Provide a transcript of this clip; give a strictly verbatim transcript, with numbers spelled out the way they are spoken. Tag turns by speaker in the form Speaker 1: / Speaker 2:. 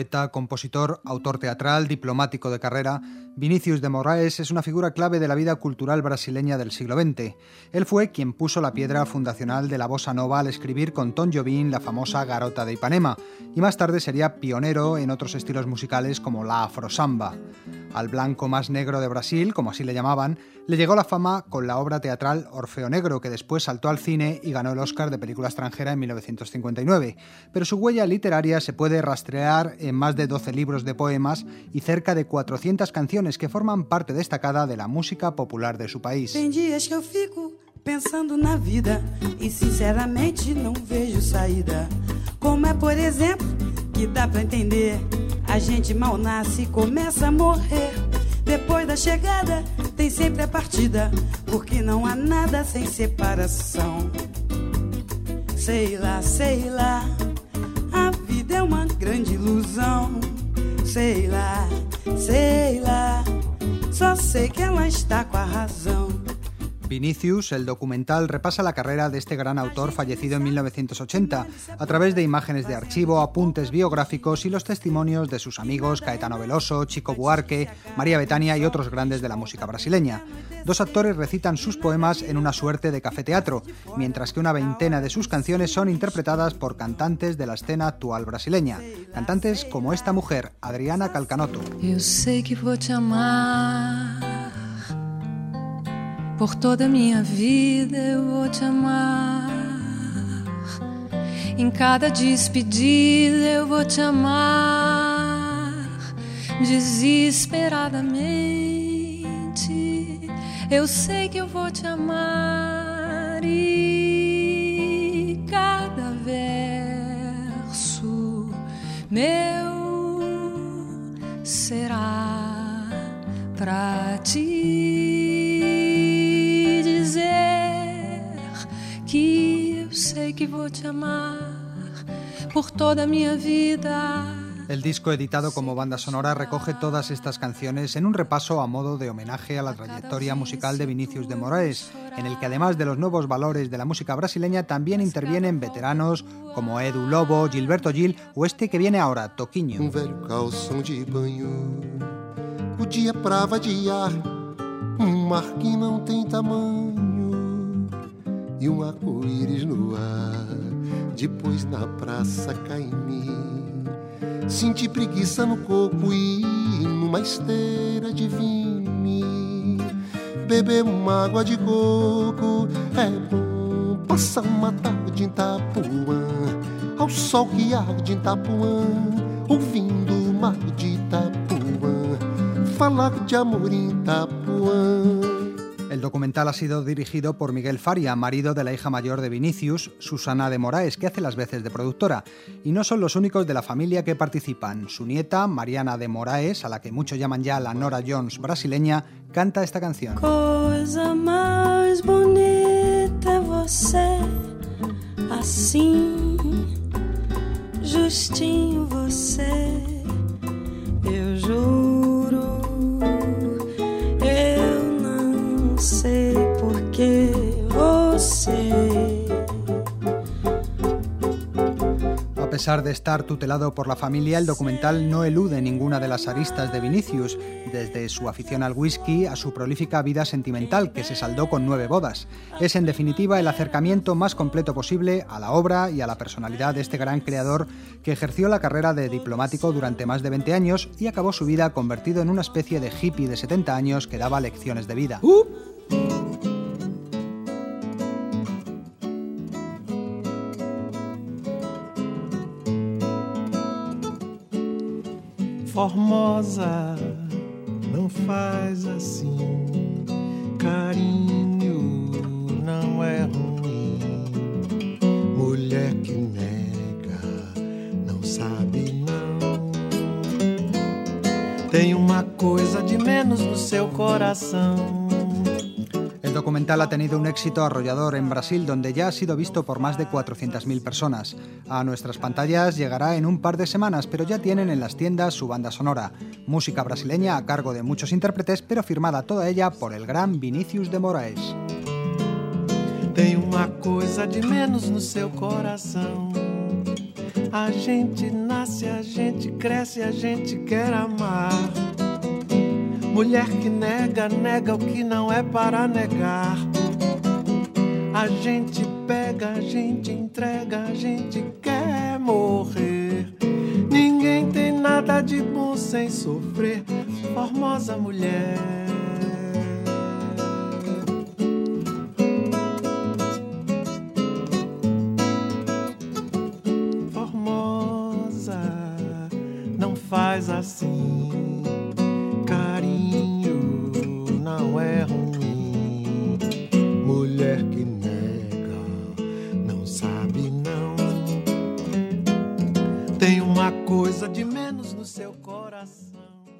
Speaker 1: Poeta, compositor, autor teatral, diplomático de carrera, Vinícius de Moraes es una figura clave de la vida cultural brasileña del siglo veinte. Él fue quien puso la piedra fundacional de la bossa nova al escribir con Tom Jobim la famosa Garota de Ipanema, y más tarde sería pionero en otros estilos musicales como la afrosamba. Al blanco más negro de Brasil, como así le llamaban, le llegó la fama con la obra teatral Orfeo Negro, que después saltó al cine y ganó el Oscar de película extranjera en mil novecientos cincuenta y nueve. Pero su huella literaria se puede rastrear en más de doce libros de poemas y cerca de cuatrocientas canciones que forman parte destacada de la música popular de su país.
Speaker 2: Tem dias que eu fico pensando na vida e sinceramente não vejo saída. Como é, por exemplo, que dá pra entender, a gente mal nasce e começa a morrer. Depois da chegada tem sempre a partida, porque não há nada sem separação. Sei lá, sei lá, a vida é uma grande ilusão. Sei lá, sei lá, só sei que ela está com a razão.
Speaker 1: Vinícius, el documental, repasa la carrera de este gran autor fallecido en mil novecientos ochenta a través de imágenes de archivo, apuntes biográficos y los testimonios de sus amigos Caetano Veloso, Chico Buarque, María Bethânia y otros grandes de la música brasileña. Dos actores recitan sus poemas en una suerte de café-teatro, mientras que una veintena de sus canciones son interpretadas por cantantes de la escena actual brasileña. Cantantes como esta mujer, Adriana Calcanotto.
Speaker 3: Eu sei que vou te amar. Por toda minha vida eu vou te amar. Em cada despedida eu vou te amar. Desesperadamente eu sei que eu vou te amar. E cada verso meu será pra ti. Que eu sei que vou te amar por toda minha vida.
Speaker 1: El disco, editado como banda sonora, recoge todas estas canciones en un repaso a modo de homenaje a la trayectoria musical de Vinícius de Moraes, en el que además de los nuevos valores de la música brasileña también intervienen veteranos como Edu Lobo, Gilberto Gil o este que viene ahora, Toquinho.
Speaker 4: Um velho calção de banho, o dia pra vadiar, um mar que não tem tamanho e um arco-íris no ar. Depois na praça Caimí senti preguiça no corpo e numa esteira de vime beber uma água de coco é bom. Passar uma tarde em Itapuã ao sol que arde em Itapuã, ouvindo o mar de Itapuã falar de amor em Itapuã.
Speaker 1: El documental ha sido dirigido por Miguel Faria, marido de la hija mayor de Vinícius, Susana de Moraes, que hace las veces de productora. Y no son los únicos de la familia que participan. Su nieta, Mariana de Moraes, a la que muchos llaman ya la Nora Jones brasileña, canta esta canción.
Speaker 2: Coisa mais bonita é você, assim, justinho você, eu juro, eu não sei por que você.
Speaker 1: A pesar de estar tutelado por la familia, el documental no elude ninguna de las aristas de Vinícius, desde su afición al whisky a su prolífica vida sentimental, que se saldó con nueve bodas. Es, en definitiva, el acercamiento más completo posible a la obra y a la personalidad de este gran creador que ejerció la carrera de diplomático durante más de veinte años y acabó su vida convertido en una especie de hippie de setenta años que daba lecciones de vida.
Speaker 4: Uh!
Speaker 5: Formosa, não faz assim, carinho não é ruim. Mulher que nega, não sabe não. Tem uma coisa de menos no seu coração.
Speaker 1: El documental ha tenido un éxito arrollador en Brasil, donde ya ha sido visto por más de cuatrocientas mil personas. A nuestras pantallas llegará en un par de semanas, pero ya tienen en las tiendas su banda sonora. Música brasileña a cargo de muchos intérpretes, pero firmada toda ella por el gran Vinícius de Moraes.
Speaker 5: Tem uma coisa de menos no seu coração. A gente nasce, a gente cresce, a gente quer amar. Mulher que nega, nega o que não é para negar. A gente pega, a gente entrega, a gente quer morrer. Ninguém tem nada de bom sem sofrer. Formosa mulher. Formosa, não faz assim. Carinho não é ruim. Mulher que nega, não sabe não. Tem uma coisa de menos no seu coração.